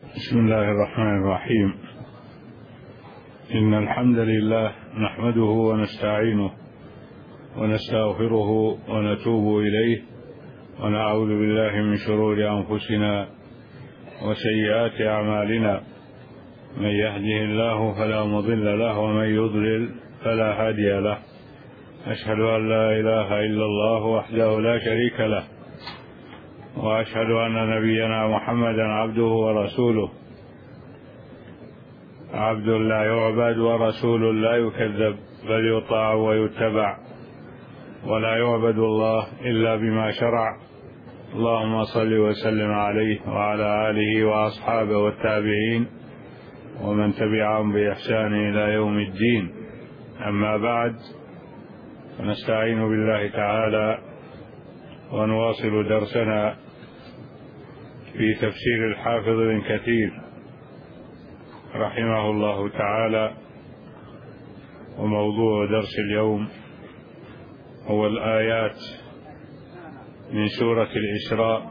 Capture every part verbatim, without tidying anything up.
بسم الله الرحمن الرحيم. إن الحمد لله نحمده ونستعينه ونستغفره ونتوب إليه ونعوذ بالله من شرور أنفسنا وسيئات أعمالنا، من يهده الله فلا مضل له ومن يضلل فلا هادي له. أشهد أن لا إله إلا الله وحده لا شريك له، وأشهد أن نبينا محمدا عبده ورسوله، عبد لا يعبد ورسول لا يكذب، بل يطاع ويتبع، ولا يعبد الله إلا بما شرع. اللهم صل وسلم عليه وعلى آله وأصحابه والتابعين ومن تبعهم بإحسان إلى يوم الدين. أما بعد، فنستعين بالله تعالى ونواصل درسنا في تفسير الحافظ ابن كثير رحمه الله تعالى. وموضوع درس اليوم هو الآيات من سورة الإسراء.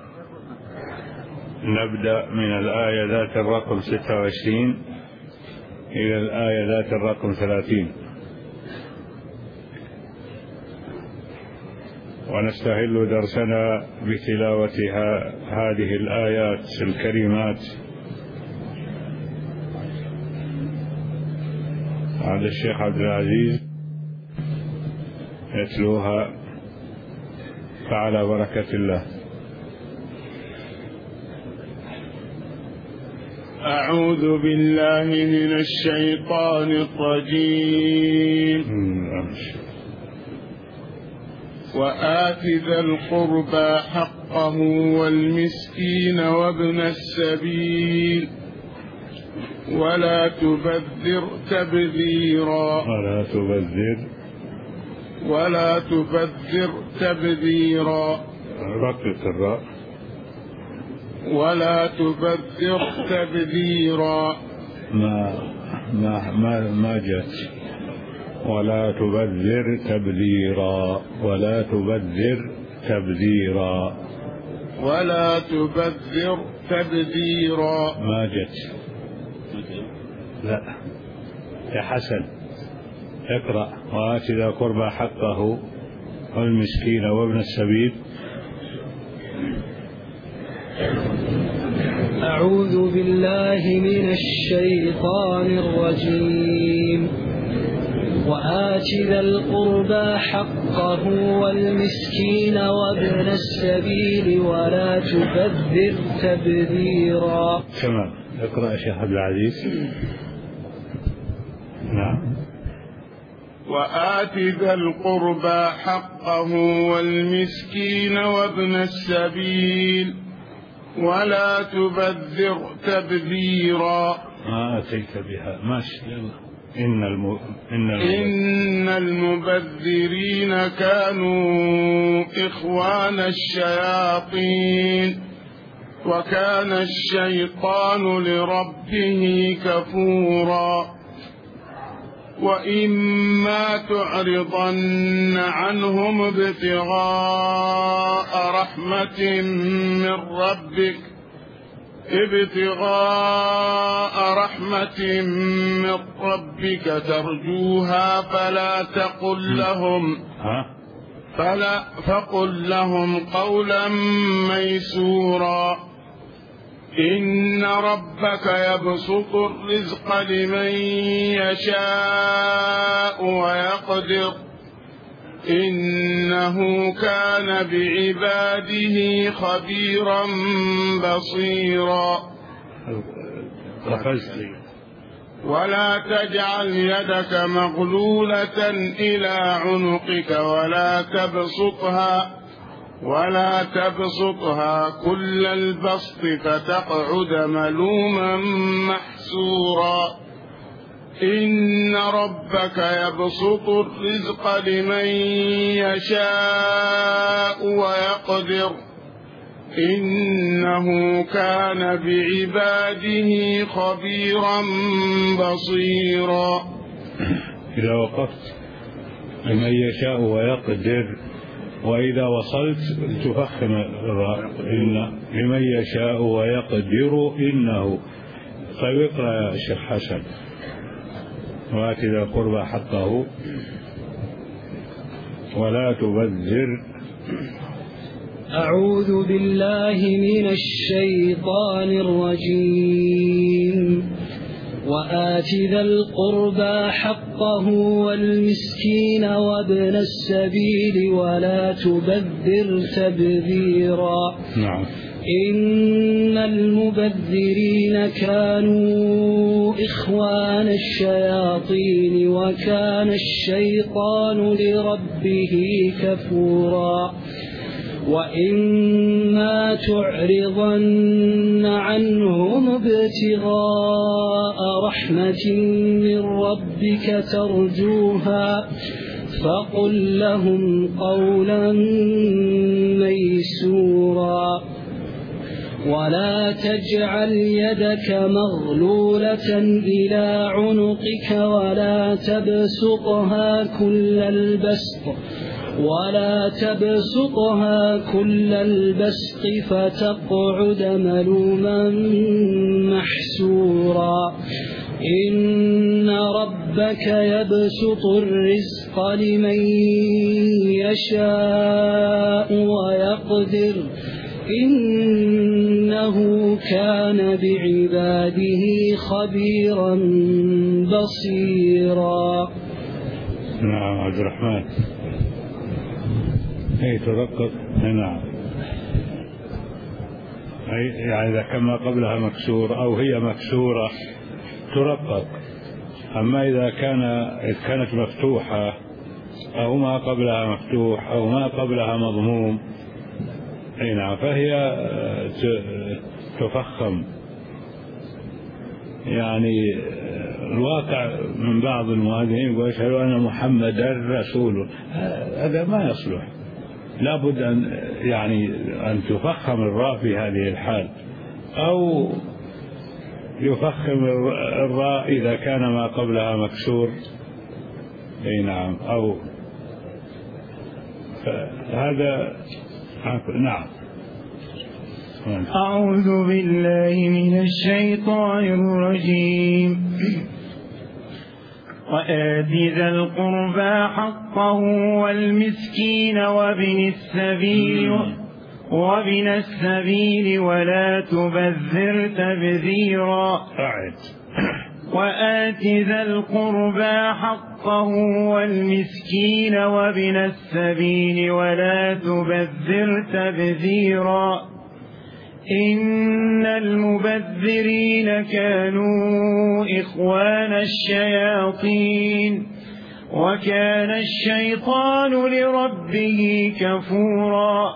نبدأ من الآية ذات الرقم ستة وعشرين إلى الآية ذات الرقم ثلاثين، ونستهل درسنا بتلاوة هذه الآيات الكريمات على الشيخ عبد العزيز يتلوها، فعلى بركة الله. أعوذ بالله من الشيطان الرجيم. وآت ذا القربى حقه والمسكين وابن السبيل ولا تبذر تبذيرا ولا تبذر ولا تبذر تبذيرا رقق الراء ولا تبذر تبذيرا ما ما ما, ما جاءت ولا تبذر تبذيرا ولا تبذر تبذيرا ولا تبذر تبذيرا ما جت. لا يا حسن اقرأ. وآت ذا قربى حقه والمسكين وابن السبيل. أعوذ بالله من الشيطان الرجيم. وآت ذا القربى حقه والمسكين وابن السبيل ولا تبذر تبذيرا. تمام. اقرأ يا شيخ عبد العزيز. نعم. وآت ذا القربى حقه والمسكين وابن السبيل ولا تبذر تبذيرا. ما أتيت بها ماشي. إن, الم... إن, الم... إن المبذرين كانوا إخوان الشياطين وكان الشيطان لربه كفورا. وإما تعرضن عنهم ابتغاء رحمة من ربك ابتغاء رحمة من ربك ترجوها فلا تقل لهم فلا فقل لهم قولا ميسورا. إن ربك يبسط الرزق لمن يشاء ويقدر إنه كان بعباده خبيرا بصيرا. ولا تجعل يدك مغلولة إلى عنقك ولا تبسطها ولا تبسطها كل البسط فتقعد ملوما محسورا. إن ربك يبسط الرزق لمن يشاء ويقدر إنه كان بعباده خبيرا بصيرا. إذا وقفت لمن يشاء ويقدر وإذا وصلت تفخم الراء إن لمن يشاء ويقدر إنه. طيب اقرأ يا شيخ حسن. وآت ذا القربى حقه ولا تبذر. أعوذ بالله من الشيطان الرجيم. وآت ذا القربى حقه والمسكين وابن السبيل ولا تبذر تبذيرا. نعم. إن المبذرين كانوا إخوان الشياطين وكان الشيطان لربه كفورا. وإما تعرضن عنهم ابتغاء رحمة من ربك ترجوها فقل لهم قولا ميسورا. ولا تجعل يدك مغلولة إلى عنقك ولا تبسطها كل البسط ولا تبسطها كل البسط فتقعد ملوما محسورا. إن ربك يبسط الرزق لمن يشاء ويقدر إنه كان بعباده خبيرا بصيرا. نعم عبد الرحمن. أي ترقق. نعم. أي يعني إذا كان ما قبلها مكسور أو هي مكسورة ترقق. أما إذا كان إذا كانت مفتوحة أو ما قبلها مفتوح أو ما قبلها مضموم أي نعم فهي تفخم. يعني الواقع من بعض المؤذنين يقول أشهد أن محمدا رسول، هذا ما يصلح. لابد أن يعني أن تفخم الراء في هذه الحال، أو يفخم الراء إذا كان ما قبلها مكسور. أي نعم. أو هذا نعم. أعوذ بالله من الشيطان الرجيم. وآت ذا القربى حقه والمسكين وابن السبيل وابن السبيل ولا تبذر تبذيرا. وآت ذا القربى حقه والمسكين وابن السبيل ولا تبذر تبذيرا. إن المبذرين كانوا إخوان الشياطين وكان الشيطان لربه كفورا.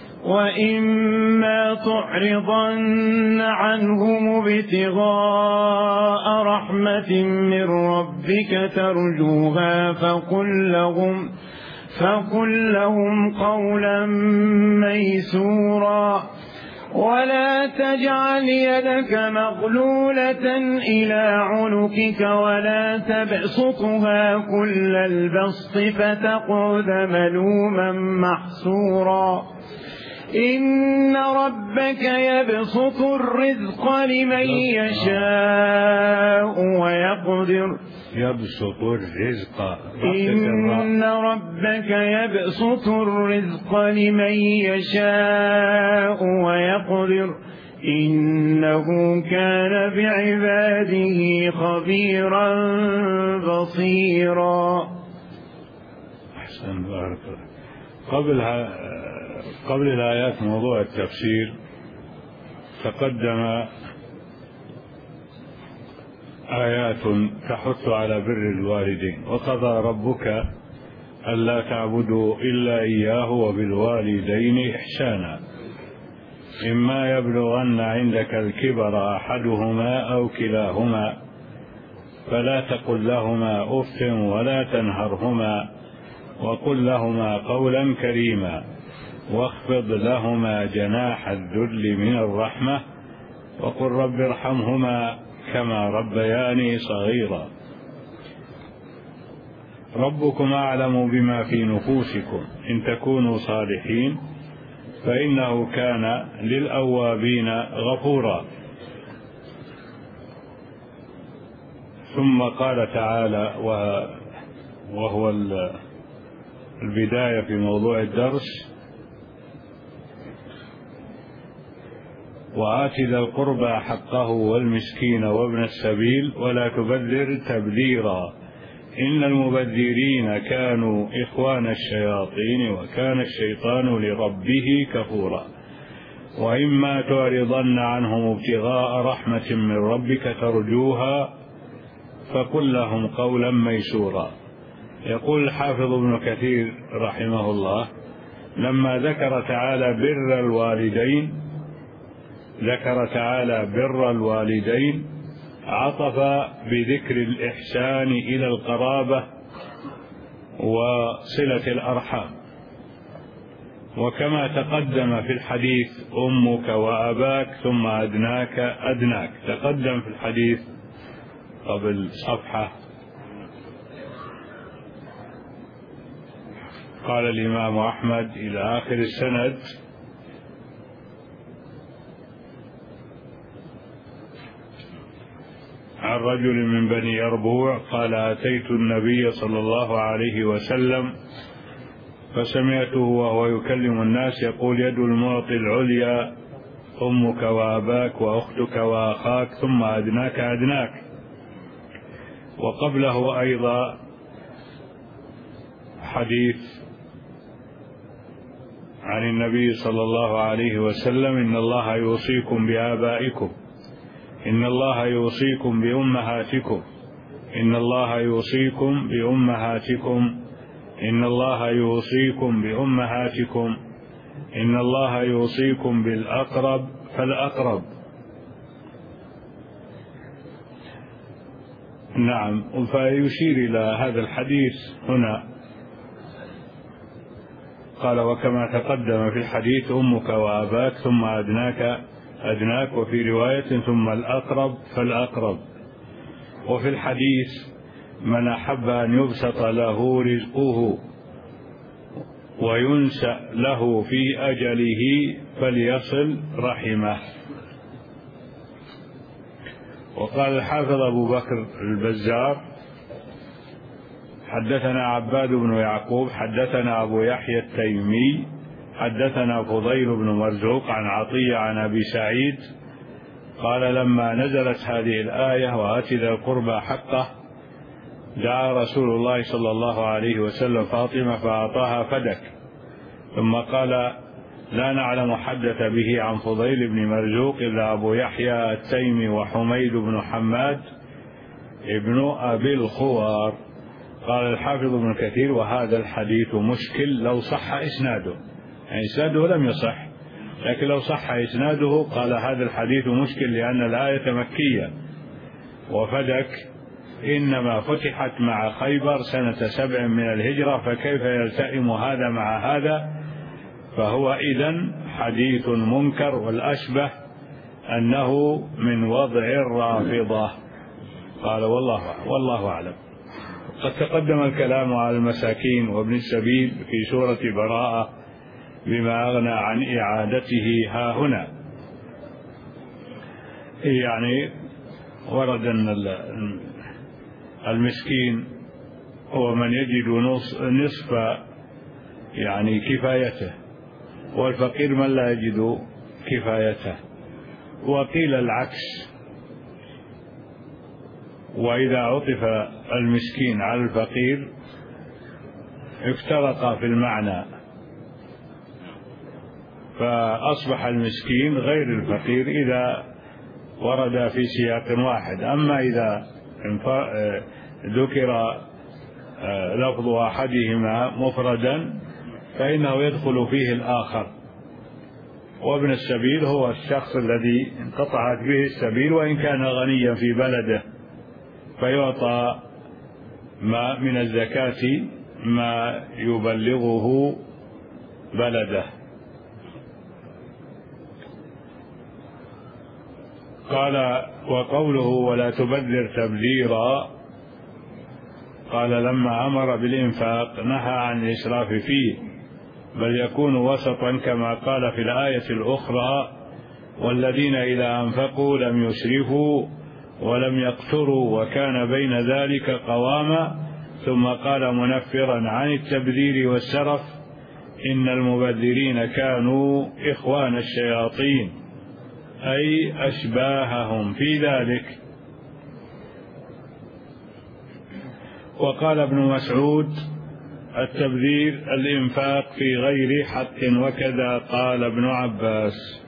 وإما تعرضن عنهم ابتغاء رحمة من ربك ترجوها فقل لهم فقل لهم قولا ميسورا. ولا تجعل يدك مغلولة إلى عنقك ولا تبسطها كل البسط فتقعد ملوما محسورا. إن ربك يبسط الرزق لمن يشاء ويقدر يبسط الرزق. إن ربك يبسط الرزق لمن يشاء ويقدر إنه كان بعباده خبيرا بصيرا. أحسن بارك الله. قبلها قبل الآيات موضوع التفسير تقدم آيات تحث على بر الوالدين. وقضى ربك ألا تعبدوا إلا إياه وبالوالدين إحسانا إما يبلغن عندك الكبر أحدهما أو كلاهما فلا تقل لهما أف ولا تنهرهما وقل لهما قولا كريما واخفض لهما جناح الذل من الرحمة وقل رب ارحمهما كما ربياني صغيرا. ربكم أعلم بما في نفوسكم إن تكونوا صالحين فإنه كان للأوابين غفورا. ثم قال تعالى وهو البداية في موضوع الدرس: وآت ذا القربى حقه والمسكين وابن السبيل ولا تبذر تبذيرا إن المبذرين كانوا إخوان الشياطين وكان الشيطان لربه كفورا. وإما تعرضن عنهم ابتغاء رحمة من ربك ترجوها فقل لهم قولا ميسورا. يقول الحافظ ابن كثير رحمه الله: لما ذكر تعالى بر الوالدين ذكر تعالى بر الوالدين عطف بذكر الإحسان إلى القرابة وصلة الأرحام. وكما تقدم في الحديث أمك وأباك ثم أدناك أدناك، تقدم في الحديث قبل صفحة. قال الإمام أحمد إلى آخر السند: عن رجل من بني يربوع قال: أتيت النبي صلى الله عليه وسلم فسمعته وهو يكلم الناس يقول: يد المعطي العليا أمك وأباك وأختك وأخاك ثم أدناك أدناك. وقبله أيضا حديث عن النبي صلى الله عليه وسلم: إن الله يوصيكم بآبائكم، إن الله يوصيكم بأمهاتكم، إن الله يوصيكم بأمهاتكم، إن الله يوصيكم بأمهاتكم، إن الله يوصيكم بالأقرب فالأقرب. نعم. فيشير إلى هذا الحديث هنا. قال: وكما تقدم في الحديث أمك وأباك ثم أدناك أدناك، وفي رواية ثم الأقرب فالأقرب. وفي الحديث: من أحب أن يبسط له رزقه وينسأ له في أجله فليصل رحمه. وقال الحافظ أبو بكر البزار: حدثنا عباد بن يعقوب حدثنا أبو يحيى التيمي حدثنا فضيل بن مرزوق عن عطية عن أبي سعيد قال: لما نزلت هذه الآية وآت ذا القربى حقه دعا رسول الله صلى الله عليه وسلم فاطمة فأعطاها فدك، ثم قال: لا نعلم حدث به عن فضيل بن مرزوق إلا أبو يحيى التيمي وحميد بن حماد ابن أبي الخوار. قال الحافظ ابن كثير: وهذا الحديث مشكل لو صح إسناده، يعني إسناده لم يصح، لكن لو صح إسناده قال هذا الحديث مشكل لأن الآية مكية، وفدك إنما فتحت مع خيبر سنة سبع من الهجرة، فكيف يلتئم هذا مع هذا؟ فهو إذن حديث منكر، والأشبه أنه من وضع الرافضة. قال: والله والله أعلم. قد تقدم الكلام على المساكين وابن السبيل في سورة براءة بما أغنى عن إعادته ها هنا. يعني ورد أن المسكين هو من يجد نصف يعني كفايته، والفقير من لا يجد كفايته. وقيل العكس: وإذا عطف المسكين على الفقير افترقا في المعنى، فأصبح المسكين غير الفقير إذا ورد في سياق واحد. أما إذا ذكر لفظ أحدهما مفردا فإنه يدخل فيه الآخر. وابن السبيل هو الشخص الذي انقطعت به السبيل وإن كان غنيا في بلده، فيعطى ما من الزكاة ما يبلغه بلده. قال: وقوله ولا تبذر تبذيرا، قال لما أمر بالإنفاق نهى عن الإسراف فيه، بل يكون وسطا كما قال في الآية الأخرى: والذين إذا أنفقوا لم يسرفوا ولم يقتروا وكان بين ذلك قواما. ثم قال منفرا عن التبذير والسرف: إن المبذرين كانوا إخوان الشياطين، أي أشباههم في ذلك. وقال ابن مسعود: التبذير الإنفاق في غير حق، وكذا قال ابن عباس.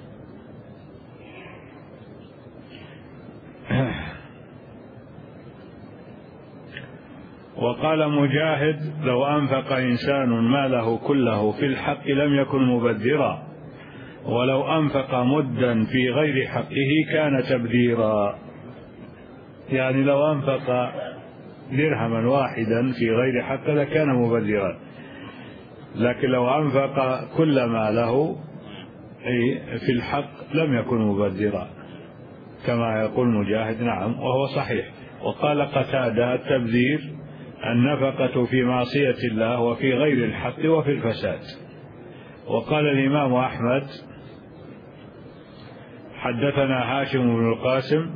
وقال مجاهد: لو أنفق إنسان ماله كله في الحق لم يكن مبذرا، ولو أنفق مدا في غير حقه كان تبذيرا. يعني لو أنفق درهما واحدا في غير حقه لكان مبذرا، لكن لو أنفق كل ماله في الحق لم يكن مبذرا، كما يقول مجاهد. نعم، وهو صحيح. وقال قتادة: التبذير النفقة في معصية الله وفي غير الحق وفي الفساد. وقال الإمام أحمد: حدثنا هاشم بن القاسم،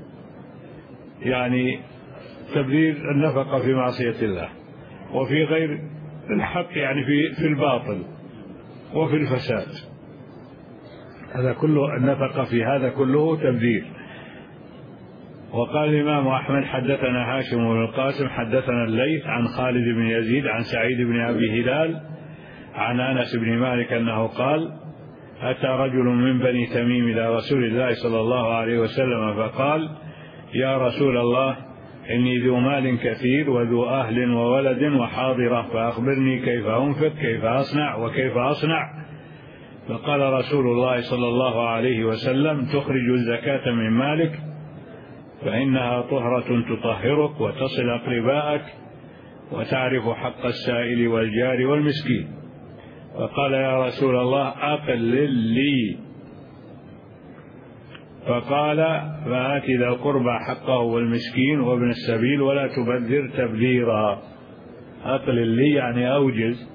يعني تبذير النفقة في معصية الله وفي غير الحق، يعني في في الباطل وفي الفساد، هذا كله النفقة في هذا كله تبذير. وقال الإمام أحمد: حدثنا هاشم بن القاسم حدثنا الليث عن خالد بن يزيد عن سعيد بن أبي هلال عن أنس بن مالك أنه قال: أتى رجل من بني تميم إلى رسول الله صلى الله عليه وسلم فقال: يا رسول الله، إني ذو مال كثير وذو أهل وولد وحاضرة، فأخبرني كيف أنفق، كيف أصنع وكيف أصنع. فقال رسول الله صلى الله عليه وسلم: تخرج الزكاة من مالك فإنها طهرة تطهرك وتصل أقرباءك وتعرف حق السائل والجار والمسكين. فقال: يا رسول الله، أقلل لي. فقال: فآت ذا القربى حقه والمسكين وابن السبيل ولا تبذر تبذيرا. أقلل لي يعني أوجز.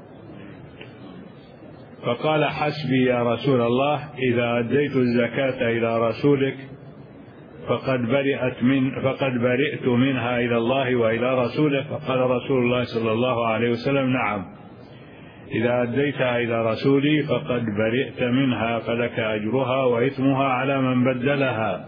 فقال: حسبي يا رسول الله، إذا أديت الزكاة إلى رسولك فقد برئت من فقد برئت منها إلى الله وإلى رسوله. فقال رسول الله صلى الله عليه وسلم: نعم، إذا أديتها إلى رسولي فقد برئت منها، فلك أجرها وإثمها على من بدلها.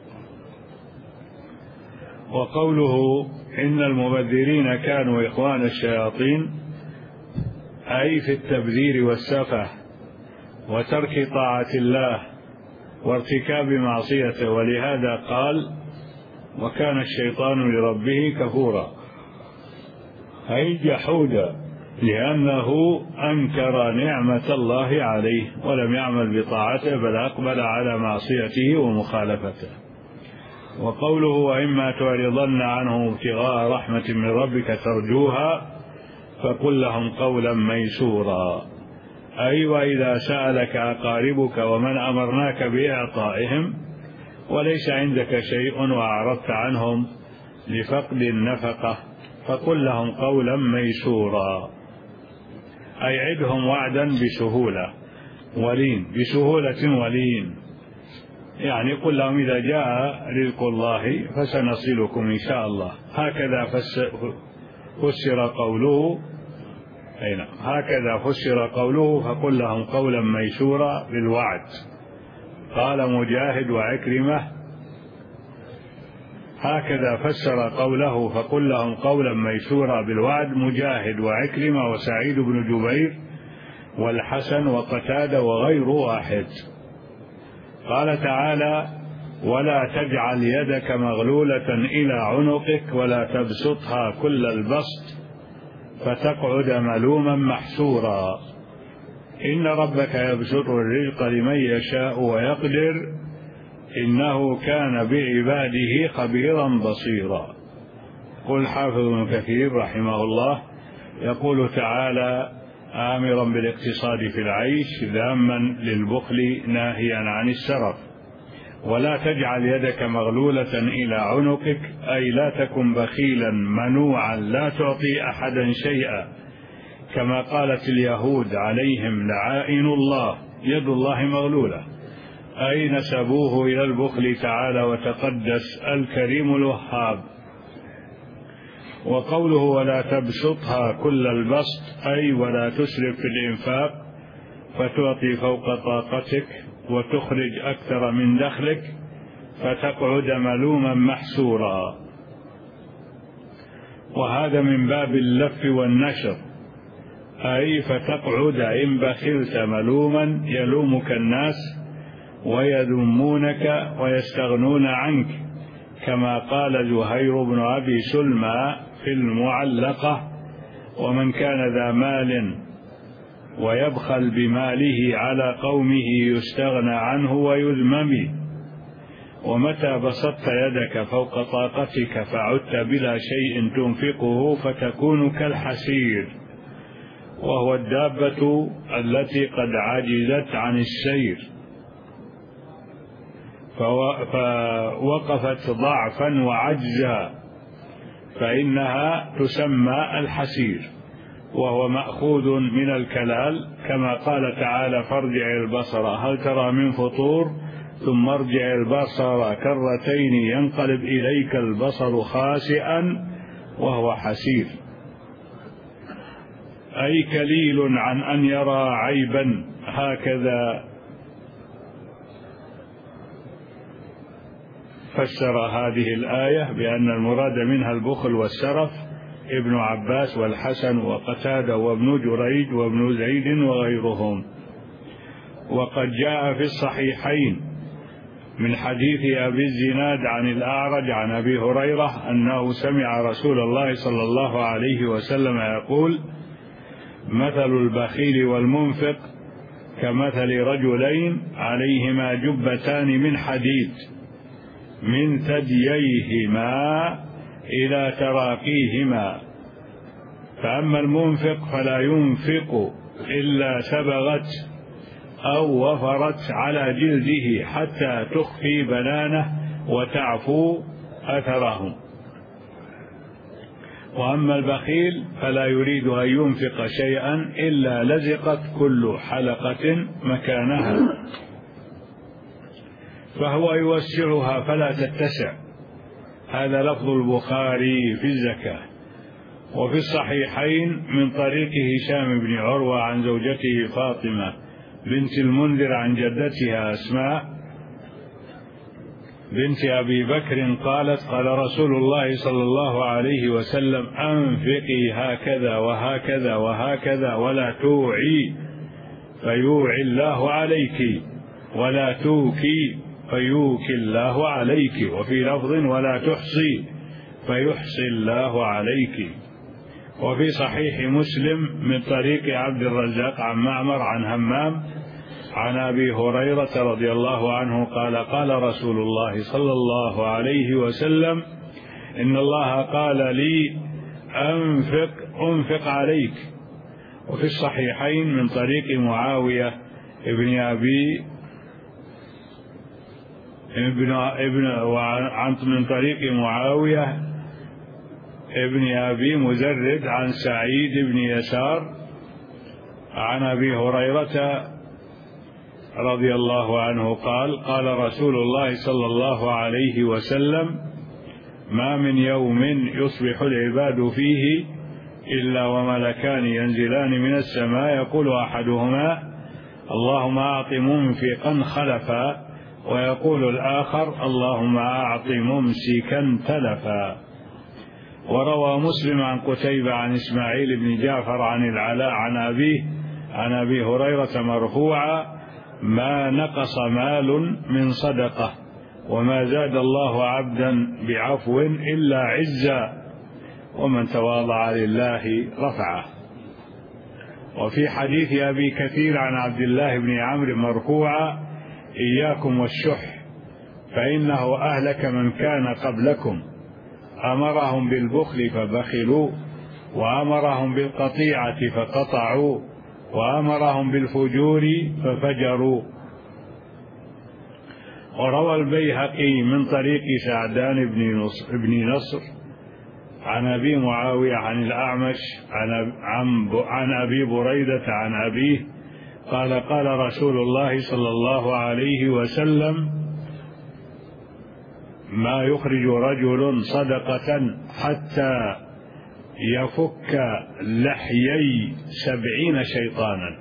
وقوله: إن المبذرين كانوا إخوان الشياطين، أي في التبذير والسفه وترك طاعة الله وارتكاب معصيته. ولهذا قال: وكان الشيطان لربه كفورا، أي جحودا، لأنه أنكر نعمة الله عليه ولم يعمل بطاعته، بل أقبل على معصيته ومخالفته. وقوله: وإما تعرضن عنهم ابتغاء رحمة من ربك ترجوها فقل لهم قولا ميسورا، أي وإذا سألك أقاربك ومن أمرناك بإعطائهم وليس عندك شيء وأعرضت عنهم لفقد النفقة فقل لهم قولا ميسورا، أي عدهم وعدا بسهولة ولين، بسهولة ولين، يعني قل لهم إذا جاء رزق الله فسنصلكم إن شاء الله. هكذا فسر قوله أين هكذا فسر قوله فقل لهم قولا ميسورا بالوعد. قال مجاهد وعكرمة: هكذا فسر قوله فقل لهم قولا ميسورا بالوعد مجاهد وعكرمة وسعيد بن جبير والحسن وقتادة وغير واحد. قال تعالى: ولا تجعل يدك مغلولة إلى عنقك ولا تبسطها كل البسط فتقعد ملوما محسورا، إن ربك يبسط الرزق لمن يشاء ويقدر إنه كان بعباده خبيرا بصيرا. قل حافظ ابن كثير رحمه الله يقول تعالى: آمرا بالاقتصاد في العيش ذاما للبخل ناهيا عن السرف. ولا تجعل يدك مغلولة إلى عنقك، أي لا تكن بخيلا منوعا لا تعطي أحدا شيئا، كما قالت اليهود عليهم لعائن الله يد الله مغلولة، أي نسبوه إلى البخل تعالى وتقدس الكريم الوهاب. وقوله ولا تبسطها كل البسط، أي ولا تسرف في الإنفاق فتعطي فوق طاقتك وتخرج أكثر من دخلك فتقعد ملوما محسورا، وهذا من باب اللف والنشر، أي فتقعد إن بخلت ملوما يلومك الناس ويذمونك ويستغنون عنك، كما قال زهير بن أبي سلمى في المعلقة: ومن كان ذا مال ويبخل بماله على قومه يستغنى عنه ويذمم، ومتى بسطت يدك فوق طاقتك فعدت بلا شيء تنفقه فتكون كالحسير، وهو الدابة التي قد عجزت عن السير فوقفت ضعفا وعجزا، فإنها تسمى الحسير، وهو مأخوذ من الكلال، كما قال تعالى: فارجع البصر هل ترى من فطور ثم ارجع البصر كرتين ينقلب إليك البصر خاسئا وهو حسير، أي كليل عن أن يرى عيبا. هكذا فسر هذه الآية بأن المراد منها البخل والسرف ابن عباس والحسن وقتادة وابن جريج وابن زيد وغيرهم. وقد جاء في الصحيحين من حديث أبي الزناد عن الأعرج عن أبي هريرة أنه سمع رسول الله صلى الله عليه وسلم يقول: مثل البخيل والمنفق كمثل رجلين عليهما جبتان من حديد من ثدييهما إلى تراقيهما، فأما المنفق فلا ينفق إلا سبغت أو وفرت على جلده حتى تخفي بنانه وتعفو أثره، وأما البخيل فلا يريد أن ينفق شيئا إلا لزقت كل حلقة مكانها، فهو يوسعها فلا تتسع. هذا لفظ البخاري في الزكاة. وفي الصحيحين من طريق هشام بن عروة عن زوجته فاطمة بنت المنذر عن جدتها أسماء بنت أبي بكر قالت: قال رسول الله صلى الله عليه وسلم: أنفقي هكذا وهكذا وهكذا ولا توعي فيوعي الله عليك، ولا توكي فيوكي الله عليك، وفي لفظ: ولا تحصي فيحصي الله عليك. وفي صحيح مسلم من طريق عبد الرزاق عن معمر عن همام عن أبي هريرة رضي الله عنه قال: قال رسول الله صلى الله عليه وسلم: إن الله قال لي أنفق أنفق عليك. وفي الصحيحين من طريق معاوية ابن أبي ابن ابن وعن من طريق معاوية ابن أبي مزرد عن سعيد بن يسار عن أبي هريرة رضي الله عنه قال: قال رسول الله صلى الله عليه وسلم: ما من يوم يصبح العباد فيه إلا وملكان ينزلان من السماء يقول أحدهما: اللهم أعط منفقا خلفا، ويقول الآخر: اللهم أعط ممسكا تلفا. وروى مسلم عن قتيبة عن إسماعيل بن جعفر عن العلاء عن أبيه عن أبي هريرة مرفوعا: ما نقص مال من صدقة، وما زاد الله عبدا بعفو إلا عزا، ومن تواضع لله رفعه. وفي حديث أبي كثير عن عبد الله بن عمرو مرفوعا: إياكم والشح فإنه أهلك من كان قبلكم، أمرهم بالبخل فبخلوا، وأمرهم بالقطيعة فقطعوا، وأمرهم بالفجور ففجروا. وروى البيهقي من طريق سعدان بن نصر عن أبي معاوية عن الأعمش عن أبي بريدة عن أبيه قال قال رسول الله صلى الله عليه وسلم ما يخرج رجل صدقة حتى يفك لحيي سبعين شيطانا.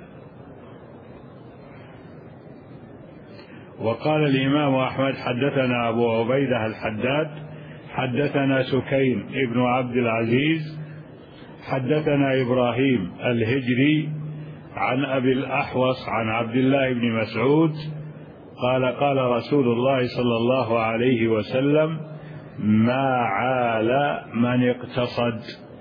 وقال الإمام أحمد حدثنا أبو عبيدة الحداد حدثنا سكين ابن عبد العزيز حدثنا إبراهيم الهجري عن أبي الأحوص عن عبد الله بن مسعود قال قال رسول الله صلى الله عليه وسلم ما عال من اقتصد.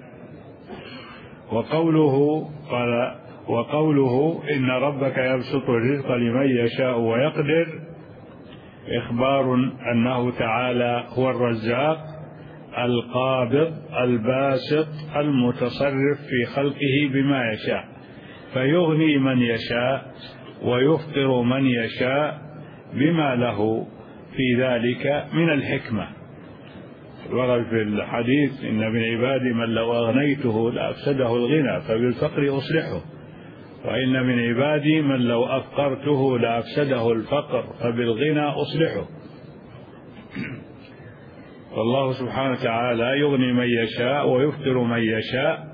وقوله قال وقوله إن ربك يبسط الرزق لمن يشاء ويقدر إخبار أنه تعالى هو الرزاق القابض الباسط المتصرف في خلقه بما يشاء، فيغني من يشاء ويفقر من يشاء بما له في ذلك من الحكمة. ورد في الحديث إن من عبادي من لو أغنيته لأفسده الغنى فبالفقر أصلحه، وإن من عبادي من لو أفقرته لأفسده الفقر فبالغنى أصلحه. والله سبحانه وتعالى يغني من يشاء ويفقر من يشاء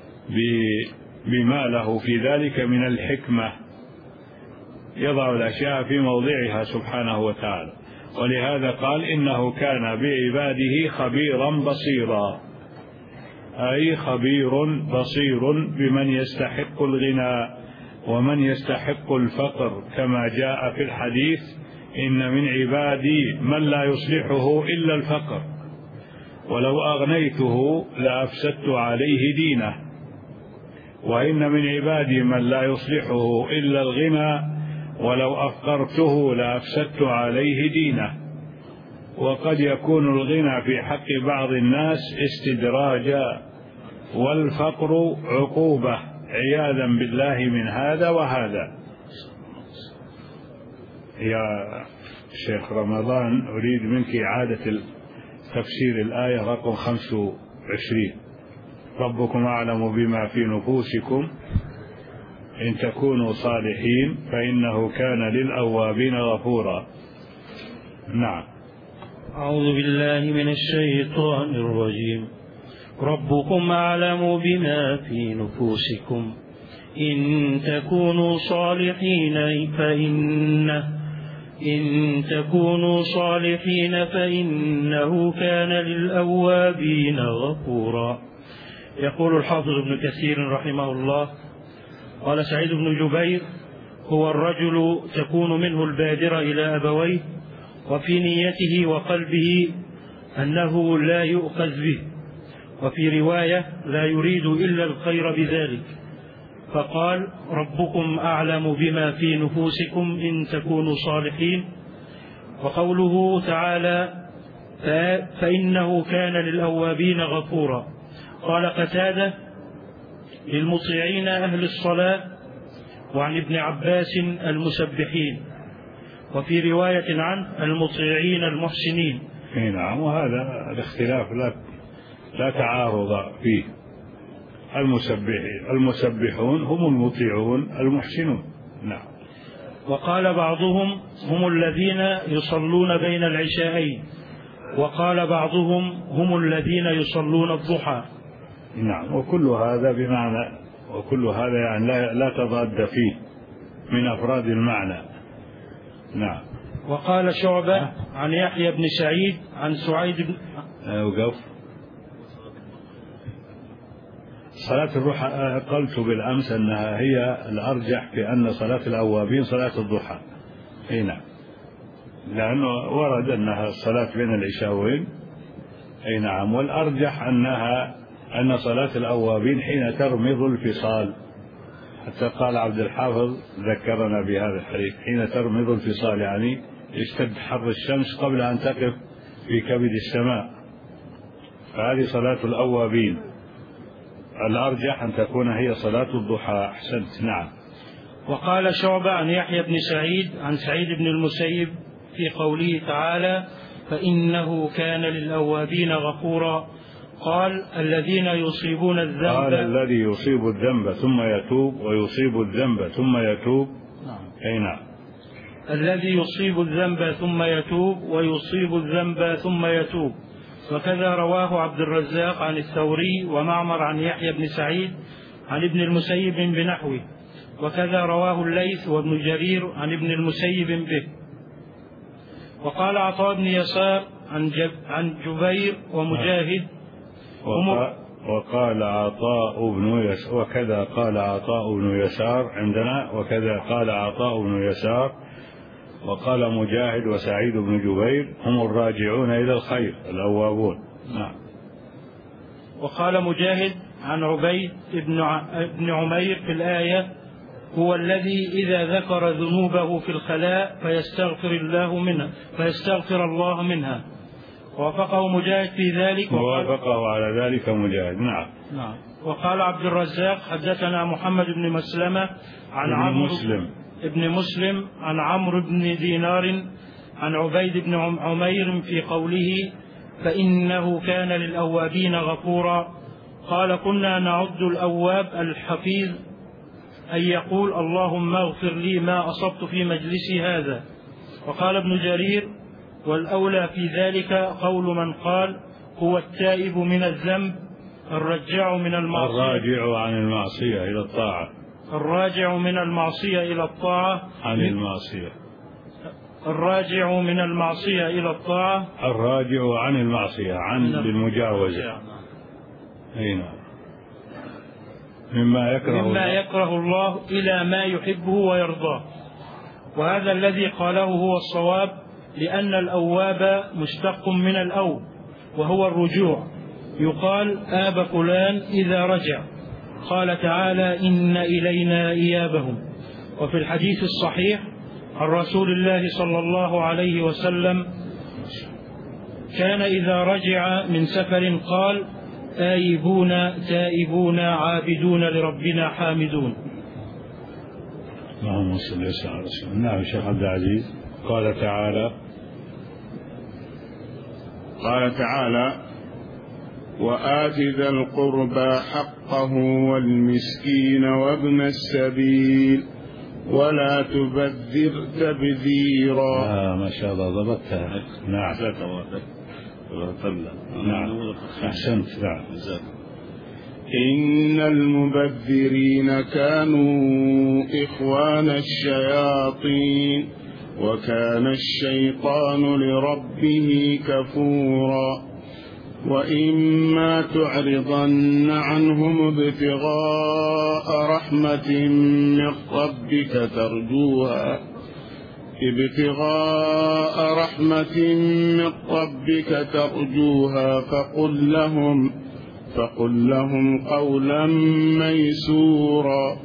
بما له في ذلك من الحكمة، يضع الأشياء في موضعها سبحانه وتعالى. ولهذا قال إنه كان بعباده خبيرا بصيرا، أي خبير بصير بمن يستحق الغنى ومن يستحق الفقر، كما جاء في الحديث إن من عبادي من لا يصلحه إلا الفقر ولو أغنيته لأفسدت عليه دينه، وإن من عبادي من لا يصلحه إلا الغنى ولو أفقرته لأفسدت عليه دينه. وقد يكون الغنى في حق بعض الناس استدراجا والفقر عقوبة عياذا بالله من هذا وهذا. يا شيخ رمضان أريد منك إعادة تفسير الآية رقم خمسة وعشرين: ربكم أعلم بما في نفوسكم إن تكونوا صالحين فإنه كان للأوابين غفورا. نعم. أعوذ بالله من الشيطان الرجيم. ربكم أعلم بما في نفوسكم إن تكونوا صالحين فإنه إن تكونوا صالحين فإنه كان للأوابين غفورا. يقول الحافظ ابن كثير رحمه الله: قال سعيد بن جبير: هو الرجل تكون منه البادرة إلى أبويه وفي نيته وقلبه أنه لا يؤخذ به، وفي رواية لا يريد إلا الخير بذلك، فقال: ربكم أعلم بما في نفوسكم إن تكونوا صالحين. وقوله تعالى: فإنه كان للأوابين غفورا. قال قتادة: للمطيعين أهل الصلاة، وعن ابن عباس المسبحين، وفي رواية عنه المطيعين المحسنين. نعم. وهذا الاختلاف لا لا تعارض فيه. المسبحين المسبحون هم المطيعون المحسنون. نعم. وقال بعضهم: هم الذين يصلون بين العشاءين، وقال بعضهم: هم الذين يصلون الضحى. نعم. وكل هذا بمعنى وكل هذا يعني لا, لا تضاد فيه من أفراد المعنى. نعم. وقال شعبة عن يحيى بن سعيد عن سعيد بن وقف صلاة الضحى. قلت بالأمس أنها هي الأرجح في أن صلاة الأوابين صلاة الضحى. أي نعم، لأنه ورد أنها الصلاة بين العشاوين. أي نعم. والأرجح أنها أن صلاة الأوابين حين ترمض الفصال، حتى قال عبد الحافظ ذكرنا بهذا الحديث: حين ترمض الفصال، يعني يشتد حر الشمس قبل أن تقف في كبد السماء، فهذه صلاة الأوابين. الأرجح أن تكون هي صلاة الضحى. أحسنت. نعم. وقال شعبة عن يحيى بن سعيد عن سعيد بن المسيب في قوله تعالى فإنه كان للأوابين غفورا. قال الذين يصيبون الذنب قال الذي يصيب الذنب ثم يتوب ويصيب الذنب ثم يتوب. نعم. أي نعم. الذي يصيب الذنب ثم يتوب ويصيب الذنب ثم يتوب. وكذا رواه عبد الرزاق عن الثوري ومعمر عن يحيى بن سعيد عن ابن المسيب بنحوه. وكذا رواه الليث وابن جرير عن ابن المسيب به. وقال عطاء بن يسار عن, جب عن جبير ومجاهد. وقال عطاء بن يسار وكذا قال عطاء بن يسار عندنا وكذا قال عطاء بن يسار. وقال مجاهد وسعيد بن جبير هم الراجعون إلى الخير الأوابون. نعم. وقال مجاهد عن عبيد بن عمير في الآية هو الذي إذا ذكر ذنوبه في الخلاء فيستغفر الله منها فيستغفر الله منها. وافقه مجاهد في ذلك. وافقه على ذلك مجاهد. نعم. نعم. وقال عبد الرزاق حدثنا محمد بن مسلمة عن عمرو مسلم ابن مسلم عن عمرو بن دينار عن عبيد بن عمير في قوله فإنه كان للأوابين غفورا. قال كنا نعد الأواب الحفيظ أن يقول اللهم اغفر لي ما أصبت في مجلسي هذا. وقال ابن جرير والأولى في ذلك قول من قال هو التائب من الذنب الرجع من المعصية الراجع عن المعصية إلى الطاعة الراجع من المعصية إلى الطاعة عن المعصية الراجع من المعصية إلى الطاعة الراجع عن المعصية عن بالمجاوزة. أي نعم. مما يكره مما يكره الله إلى ما يحبه ويرضاه. وهذا الذي قاله هو الصواب لأن الأواب مشتق من الأوب وهو الرجوع. يقال آب فلان إذا رجع. قال تعالى إن إلينا إيابهم. وفي الحديث الصحيح عن رسول الله صلى الله عليه وسلم كان إذا رجع من سفر قال آيبون تائبون عابدون لربنا حامدون. اللهم صل وسلم على رسول الله. نعم شيخ عبد العزيز. قال تعالى قال تعالى وآت ذا القربى حقه والمسكين وابن السبيل ولا تبذر تبذيرا. آه ما شاء الله ضبطتها. نعم. نعم أحسنت. نعم. إن المبذرين كانوا إخوان الشياطين وكان الشيطان لربه كفورا. وإما تعرضن عنهم ابتغاء رحمة من ربك ترجوها ابتغاء رحمة من ربك ترجوها فقل لهم فقل لهم قولا ميسورا.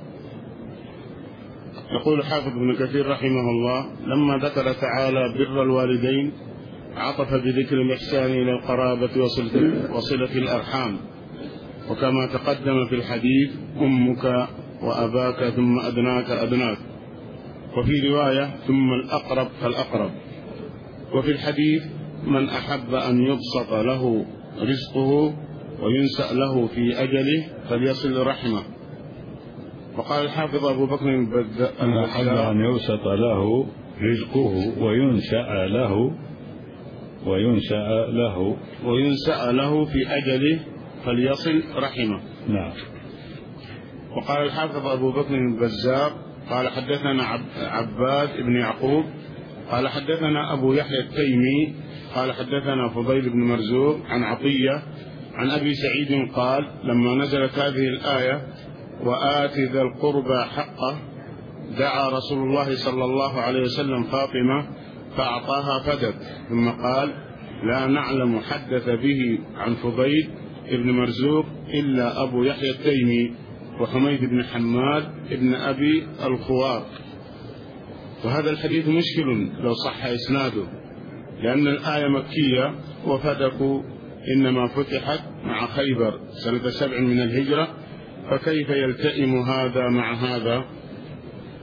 يقول حافظ ابن كثير رحمه الله لما ذكر تعالى بر الوالدين عطف بذكر الإحسان إلى القرابة وصلة الأرحام. وكما تقدم في الحديث أمك وأباك ثم أدناك أدناك. وفي رواية ثم الأقرب فالأقرب. وفي الحديث من أحب أن يبسط له رزقه وينسأ له في أجله فليصل رحمه. وقال الحافظ أبو بكر البزار من أحب أن يبسط له رزقه وينسأ له وينسأ له وينسأ له في أجله فليصل رحمه. نعم. وقال الحافظ أبو بكر البزار قال حدثنا عباد بن يعقوب قال حدثنا أبو يحيى التيمي قال حدثنا فضيل بن مرزوق عن عطية عن أبي سعيد قال لما نزلت هذه الآية وآت ذا القربى حقه دعا رسول الله صلى الله عليه وسلم فاطمة فأعطاها فدت ثم قال لا نعلم حدث به عن فضيل بن مرزوق إلا أبو يحيى التيمي وحميد بن حماد ابن أبي الخوار. وهذا الحديث مشكل لو صح إسناده لأن الآية مكية وفدك إنما فتحت مع خيبر سنة سبع من الهجرة فكيف يلتئم هذا مع هذا؟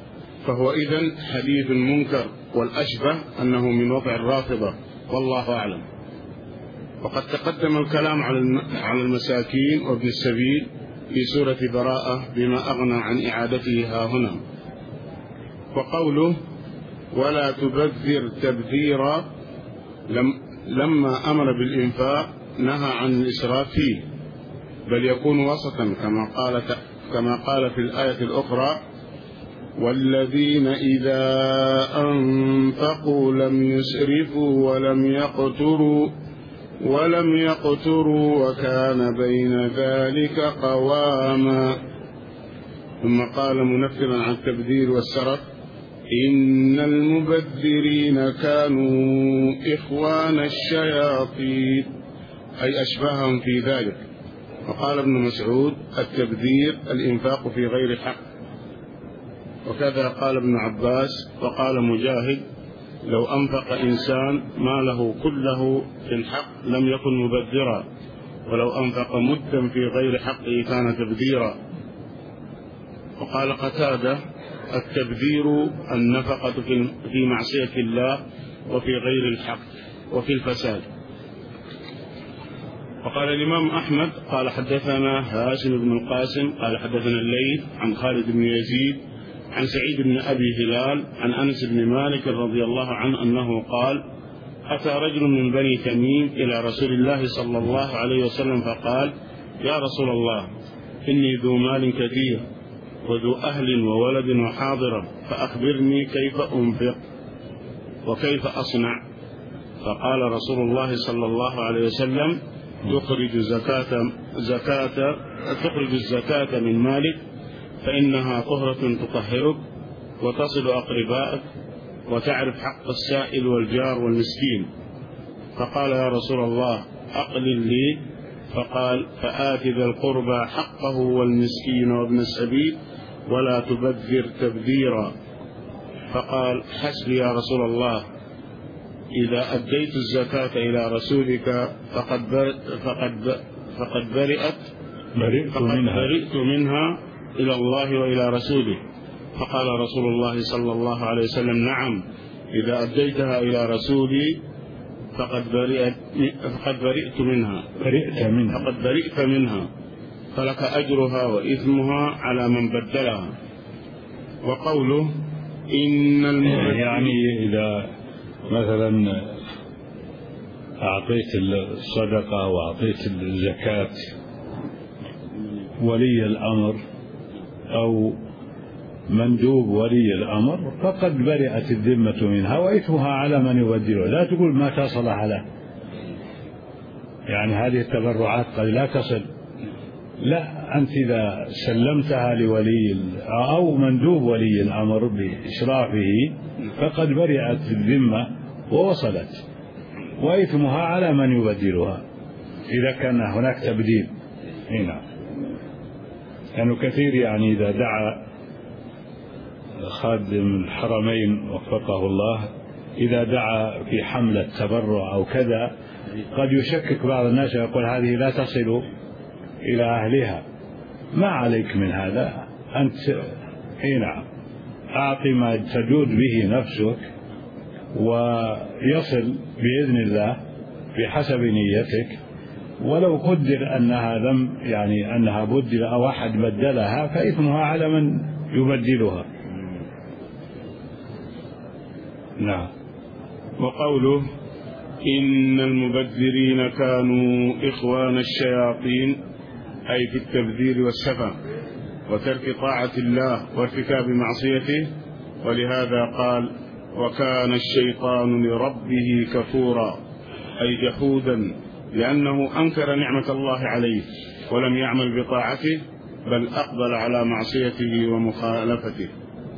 فهو إذن حديث منكر، والأشبه أنه من وضع الرافضة، والله أعلم. وقد تقدم الكلام على المساكين وابن السبيل في سورة براءة بما أغنى عن إعادته ها هنا. وقوله ولا تبذر تبذيرا لم لما أمر بالإنفاق نهى عن الإسراف فيه، بل يكون وسطا كما قال كما قال في الآية الأخرى والذين إذا أنفقوا لم يسرفوا ولم يقتروا ولم يقتروا وكان بين ذلك قواما. ثم قال منفرا عن التبذير والسرف إن المبذرين كانوا إخوان الشياطين، أي أشبههم في ذلك. وقال ابن مسعود التبذير الإنفاق في غير حق، وكذا قال ابن عباس. وقال مجاهد لو أنفق إنسان ماله كله في الحق لم يكن مبذرا، ولو أنفق مدا في غير حقه كان تبذيرا. وقال قتادة التبذير النفقة في معصية الله وفي غير الحق وفي الفساد. وقال الإمام أحمد قال حدثنا هاشم بن القاسم قال حدثنا الليث عن خالد بن يزيد عن سعيد بن أبي هلال عن أنس بن مالك رضي الله عنه أنه قال أتى رجل من بني تميم إلى رسول الله صلى الله عليه وسلم فقال يا رسول الله إني ذو مال كثير وذو أهل وولد وحاضر، فأخبرني كيف أنفق وكيف أصنع. فقال رسول الله صلى الله عليه وسلم تخرج زكاة زكاة تخرج الزكاة من مالك فإنها طهرة تطهرك وتصل أقربائك وتعرف حق السائل والجار والمسكين. فقال يا رسول الله أقلل لي، فقال فآت ذا القربى حقه والمسكين وابن السبيل ولا تبذر تبذيرا. فقال حسبي يا رسول الله، إذا أديت الزكاة إلى رسولك فقد فقد فقد برئت برئت منها. برئت منها إلى الله وإلى رسوله. فقال رسول الله صلى الله عليه وسلم نعم، إذا أديتها إلى رسولي فقد برئت فقد برئت منها برئت منها فقد برئت منها فلك أجرها وإثمها على من بدلها. وقوله إن المبذرين يعني إذا مثلا أعطيت الصدقة وأعطيت الزكاة ولي الأمر أو مندوب ولي الأمر فقد برئت الذمة منها وإثمها على من يبدله. لا تقول ما تصل على، يعني هذه التبرعات قد لا تصل، لا، أنت إذا سلمتها لولي أو مندوب ولي الأمر بإشرافه فقد برئت الذمة ووصلت، وإثمها على من يبدلها إذا كان هناك تبديل. هنا لأنه يعني كثير يعني إذا دعا خادم الحرمين وفقه الله إذا دعا في حملة تبرع أو كذا قد يشكك بعض الناس ويقول هذه لا تصل إلى أهلها. ما عليك من هذا، أنت هنا أعطي ما تجود به نفسك ويصل بإذن الله بحسب نيتك، ولو قدر أنها لم يعني أنها بدل أو أحد بدلها فإثمها على من يبدلها. نعم. وقوله إن المبذرين كانوا إخوان الشياطين أي في التبذير والسفه وترك طاعة الله وارتكاب معصيته، ولهذا قال وكان الشيطان لربه كفورا أي جحودا، لأنه أنكر نعمة الله عليه ولم يعمل بطاعته بل أقبل على معصيته ومخالفته.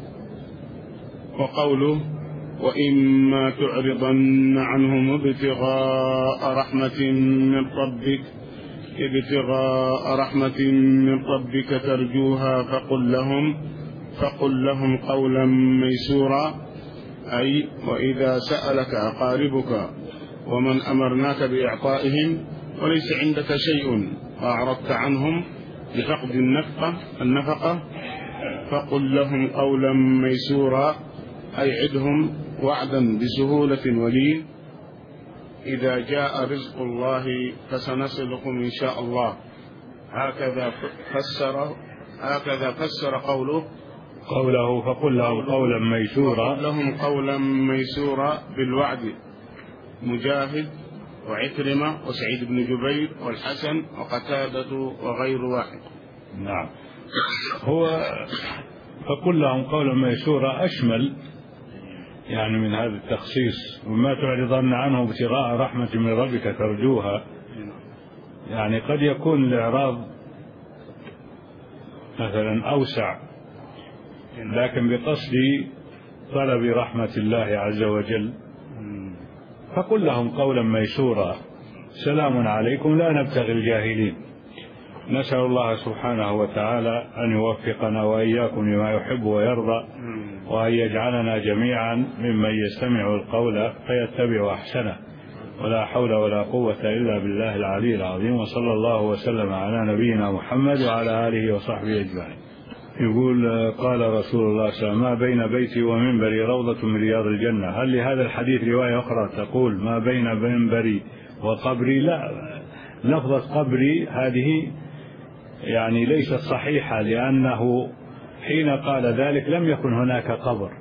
وقوله وإما تعرضن عنهم ابتغاء رحمة من ربك ابتغاء رحمة من ربك ترجوها فقل لهم فقل لهم قولا ميسورا، أي وإذا سألك أقاربك ومن أمرناك بإعطائهم وليس عندك شيء وأعرضت عنهم بفقد النفقة النفقة فقل لهم قولا ميسورا، أي عدهم وعدا بسهولة ولين، إذا جاء رزق الله فسنصلكم إن شاء الله. هكذا فسر هكذا فسر قوله قوله فقل لهم قولا ميسورا لهم قولا ميسورا بالوعد مجاهد وعكرمة وسعيد بن جبير والحسن وقتادة وغير واحد. نعم. هو فقل لهم قولا ميسورا أشمل يعني من هذا التخصيص، وما تعرضن عنه ابتغاء رحمة من ربك ترجوها، يعني قد يكون الإعراض مثلا أوسع، لكن بقصد طلب رحمة الله عز وجل. فقل لهم قولا ميسورا، سلام عليكم لا نبتغي الجاهلين. نسأل الله سبحانه وتعالى أن يوفقنا وإياكم لما يحب ويرضى، وأن يجعلنا جميعا ممن يستمع القول فيتبع أحسنه، ولا حول ولا قوة إلا بالله العلي العظيم. وصلى الله وسلم على نبينا محمد وعلى آله وصحبه أجمعين. يقول قال رسول الله صلى الله عليه وسلم: ما بين بيتي ومنبري روضة من رياض الجنة. هل لهذا الحديث رواية أخرى تقول ما بين منبري وقبري؟ لا، لفظة قبري هذه يعني ليست صحيحة، لأنه حين قال ذلك لم يكن هناك قبر.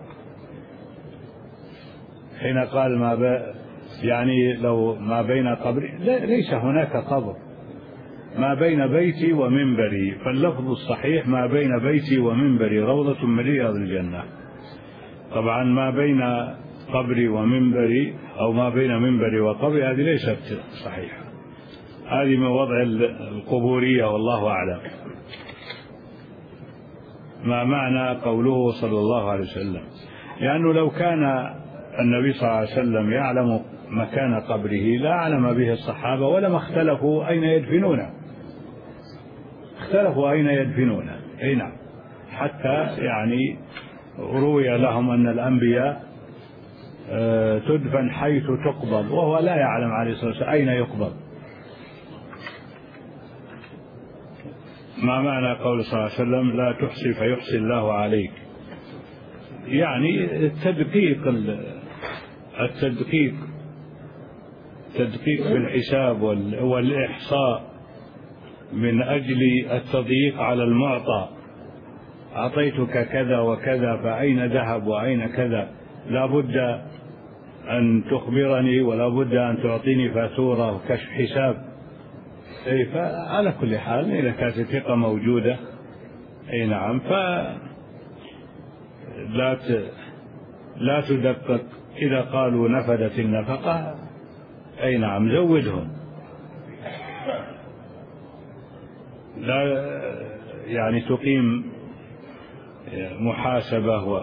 حين قال ما ب... يعني لو ما بين قبري، ليس هناك قبر. ما بين بيتي ومنبري، فاللفظ الصحيح ما بين بيتي ومنبري روضة من رياض الجنة. طبعا ما بين قبري ومنبري أو ما بين منبري وقبري هذه ليست صحيحة، هذه من وضع القبورية والله أعلم. ما معنى قوله صلى الله عليه وسلم؟ لأنه لو كان النبي صلى الله عليه وسلم يعلم مكان قبره لا أعلم به الصحابة ولما اختلفوا أين يدفنونه، اختلفوا أين يدفنونه. أي نعم، حتى يعني روي لهم أن الأنبياء تدفن حيث تقبض، وهو لا يعلم عليه الصلاة والسلام أين يقبض. ما معنى قول صلى الله عليه وسلم: لا تحصي فيحصي الله عليك؟ يعني التدقيق التدقيق التدقيق في الحساب والإحصاء من أجل التضييق على المعطى. أعطيتك كذا وكذا فأين ذهب وأين كذا، لا بد أن تخبرني ولا بد أن تعطيني فاتورة وكشف حساب. أي فعلى كل حال إذا كانت الثقة موجودة أي نعم فلا لا تدقق. إذا قالوا نفدت النفقة أي نعم زودهم، لا يعني تقيم محاسبة. و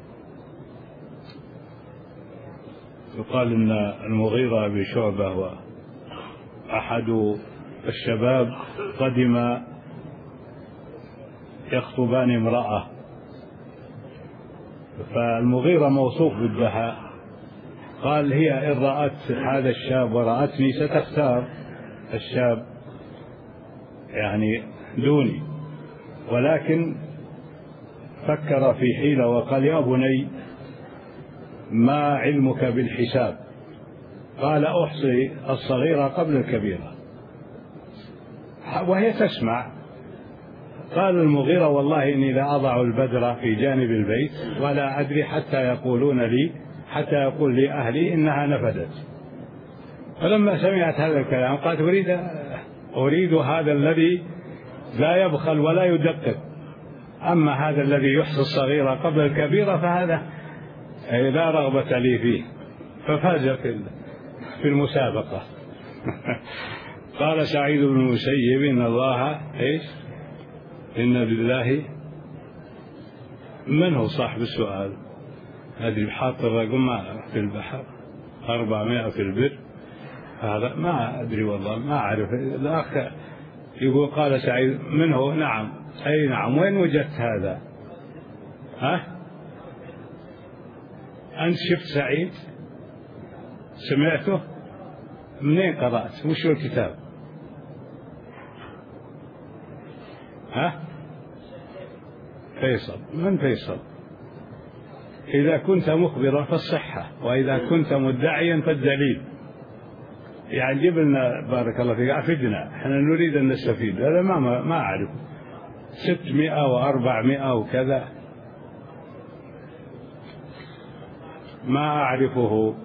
يقال إن المغيرة بشعبة وأحد الشباب قدم يخطبان امرأة، فالمغيرة موصوف بالدهاء، قال: هي إن رأت هذا الشاب ورأتني ستختار الشاب يعني دوني، ولكن فكر في حيلة وقال: يا بني ما علمك بالحساب؟ قال: أحصي الصغيرة قبل الكبيرة، وهي تسمع. قال المغيرة: والله إني لا أضع البدر في جانب البيت ولا أدري حتى يقولون لي حتى يقول لي أهلي إنها نفدت. فلما سمعت هذا الكلام قالت: أريد أريد هذا الذي لا يبخل ولا يدقق، أما هذا الذي يحصي الصغيرة قبل الكبيرة فهذا لا رغبة لي فيه. ففاز في المسابقة. قال سعيد بن المسيب: إن الله إيش؟ إن لله. من هو صاحب السؤال؟ هذه حاط الرقم في البحر أربعمائة في البر، هذا ما أدري والله ما أعرف. الأخ يقول: قال سعيد: من هو؟ نعم. أي نعم. وين وجدت هذا؟ ها؟ أنت شفت سعيد؟ سمعته؟ منين قرأت؟ وش الكتاب؟ ها؟ فيصل؟ من فيصل؟ إذا كنت مخبرا فالصحة، وإذا كنت مدعيا فالدليل. يعني جيب لنا بارك الله فيك، أفدنا، احنا نريد أن نستفيد. هذا ما ما أعرف. ستمائة وأربعمائة وكذا ما أعرفه.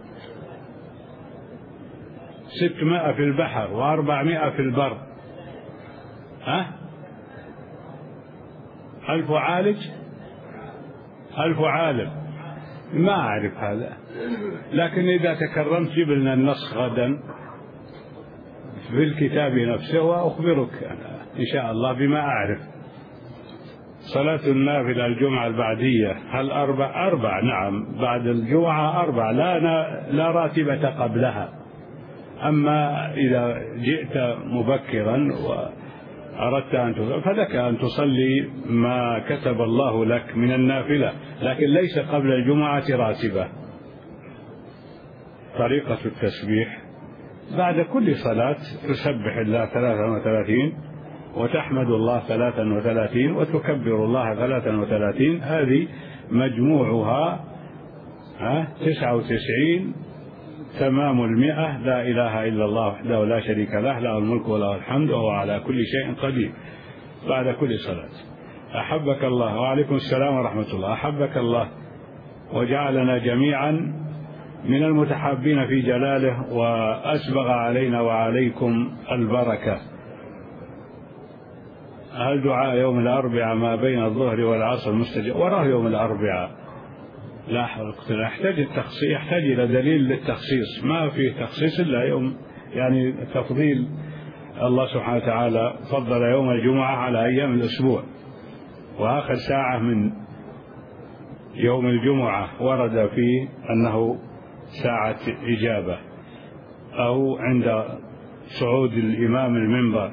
ستمائة في البحر وأربعمائة في البر. ها؟ ألف عالج، ألف عالم، ما أعرف هذا. لكن إذا تكرمت جيب لنا النص غدا في الكتاب نفسه وأخبرك أنا إن شاء الله بما أعرف. صلاة النافلة الجمعة البعدية هل أربع؟ أربع، نعم، بعد الجمعة أربع، لا لا راتبة قبلها. أما إذا جئت مبكرا وأردت أن تصلي فلك أن تصلي ما كتب الله لك من النافلة، لكن ليس قبل الجمعة راتبة. طريقة التسبيح: بعد كل صلاة تسبح الله ثلاثا وثلاثين، وتحمد الله ثلاثا وثلاثين، وتكبر الله ثلاثا وثلاثين. هذه مجموعها تسعة وتسعين، تمام المئة. لا إله إلا الله وحده لا شريك له، له الملك وله الحمد وهو على كل شيء قدير، بعد كل صلاة. أحبك الله. وعليكم السلام ورحمة الله. أحبك الله وجعلنا جميعا من المتحابين في جلاله، وأسبغ علينا وعليكم البركة. هل دعاء يوم الأربعاء ما بين الظهر والعصر مستجاب؟ وراه يوم الأربعاء لا يحتاج التخصيص، يحتاج إلى دليل للتخصيص. ما في تخصيص إلا يوم، يعني تفضيل. الله سبحانه وتعالى فضل يوم الجمعة على أيام الأسبوع، وآخر ساعة من يوم الجمعة ورد فيه أنه ساعة إجابة، أو عند صعود الإمام المنبر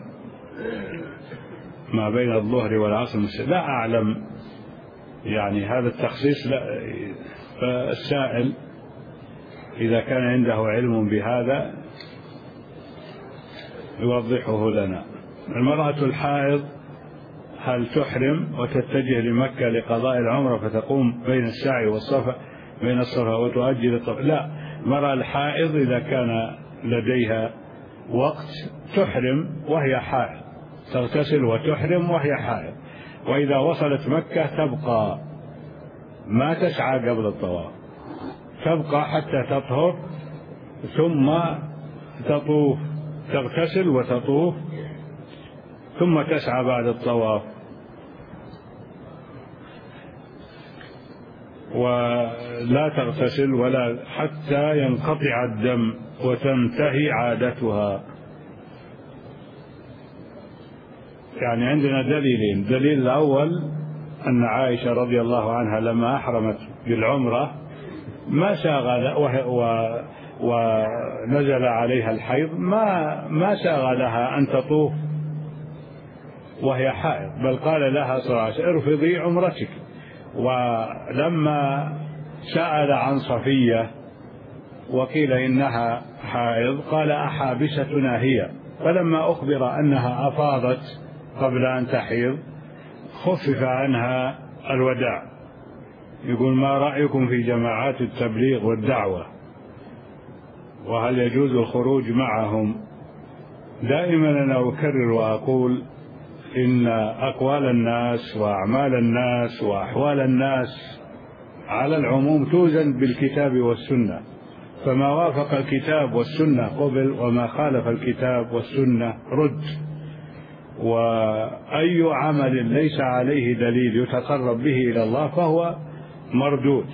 ما بين الظهر والعصر. لا أعلم يعني هذا التخصيص، لا. فالسائل إذا كان عنده علم بهذا يوضحه لنا. المرأة الحائض هل تحرم وتتجه لمكة لقضاء العمرة فتقوم بين السعي والصفا بين الصفا وتؤجل الطواف؟ لا، المرأة الحائض إذا كان لديها وقت تحرم وهي حائض، تغتسل وتحرم وهي حائض. وإذا وصلت مكة تبقى، ما تسعى قبل الطواف، تبقى حتى تطهر، ثم تطوف، تغتسل وتطوف، ثم تسعى بعد الطواف. ولا تغتسل ولا حتى ينقطع الدم وتنتهي عادتها. يعني عندنا دليلين. الدليل الأول أن عائشة رضي الله عنها لما أحرمت بالعمرة ما ساغ ونزل عليها الحيض، ما ما ساغ لها أن تطوف وهي حائض، بل قال لها صلى الله عليه وسلم: ارفضي عمرتك. ولما سأل عن صفية وقيل إنها حائض قال: أحابستنا هي؟ فلما أخبر أنها أفاضت قبل أن تحيض خفف عنها الوداع. يقول: ما رأيكم في جماعات التبليغ والدعوة، وهل يجوز الخروج معهم؟ دائما أنا أكرر وأقول إن أقوال الناس وأعمال الناس وأحوال الناس على العموم توزن بالكتاب والسنة، فما وافق الكتاب والسنة قبل، وما خالف الكتاب والسنة رد. وأي عمل ليس عليه دليل يتقرب به إلى الله فهو مردود.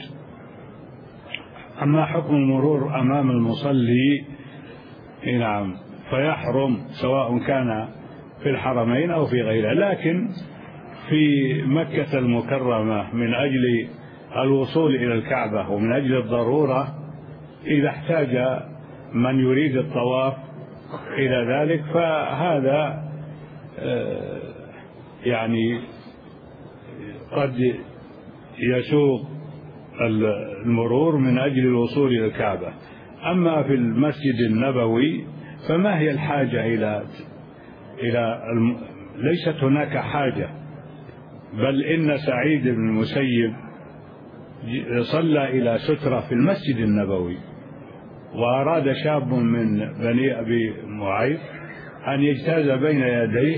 أما حكم المرور أمام المصلي، نعم، فيحرم سواء كان في الحرمين أو في غيره. لكن في مكة المكرمة من أجل الوصول إلى الكعبة ومن أجل الضرورة، إذا احتاج من يريد الطواف إلى ذلك فهذا يعني قد يسوق المرور من أجل الوصول إلى الكعبة. أما في المسجد النبوي فما هي الحاجة إلى إلى الم... ليست هناك حاجة بل إن سعيد بن المسيب صلى إلى سترة في المسجد النبوي، وأراد شاب من بني أبي معيط أن يجتاز بين يديه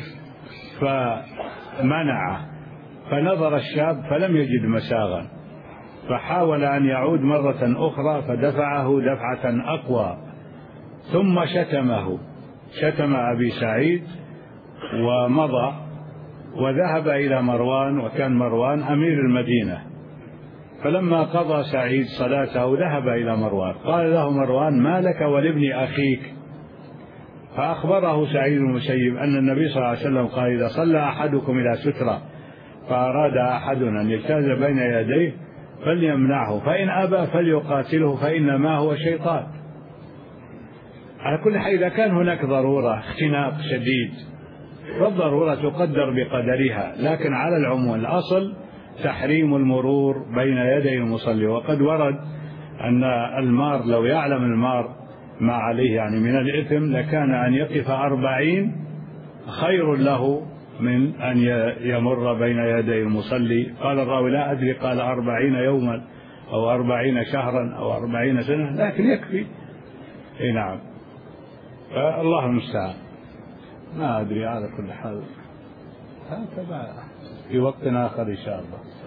فمنعه، فنظر الشاب فلم يجد مساغا، فحاول أن يعود مرة أخرى فدفعه دفعة أقوى، ثم شتمه شتم أبي سعيد ومضى وذهب إلى مروان، وكان مروان أمير المدينة. فلما قضى سعيد صلاته ذهب إلى مروان، قال له مروان: ما لك ولابن أخيك؟ فأخبره سعيد بن المسيب أن النبي صلى الله عليه وسلم قال: إذا صلى أحدكم إلى سترة فأراد أحدنا أن يجتاز بين يديه فليمنعه، فإن أبى فليقاتله فإنما هو شيطان. على كل حال إذا كان هناك ضرورة اختناق شديد فالضرورة تقدر بقدرها، لكن على العموم الأصل تحريم المرور بين يدي المصلي. وقد ورد أن المار لو يعلم المار ما عليه يعني من الإثم لكان أن يقف أربعين خير له من أن يمر بين يدي المصلي. قال الراوي: لا أدري قال أربعين يوما أو أربعين شهرا أو أربعين سنة، لكن يكفي. إيه نعم، الله المستعان. ما أدري على كل حال، هكذا في وقت آخر إن شاء الله.